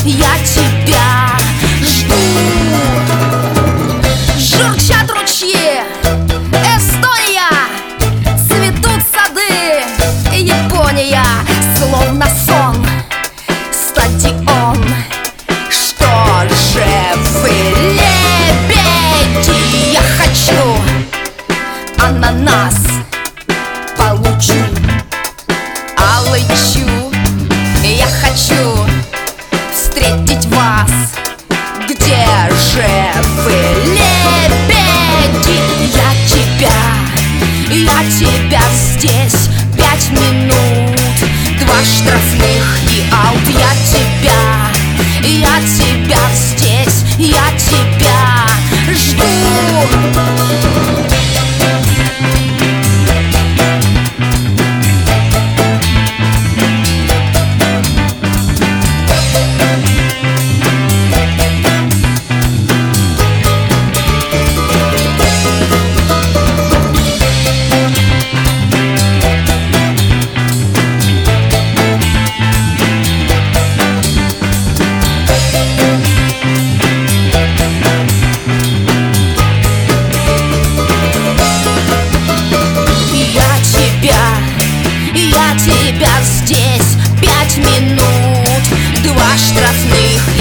я тебя жду. Журчат ручьи, Эстония, цветут сады, Япония, словно сон, стадион. Что же вы, лебеди? Я хочу ананас, получу алычу. Я хочу встретить вас. Где же вы, лебеди? Я тебя здесь. 5 минут, 2 штрафных и аут. Я тебя здесь, я тебя жду. Я тебя здесь. 5 минут, 2 штрафных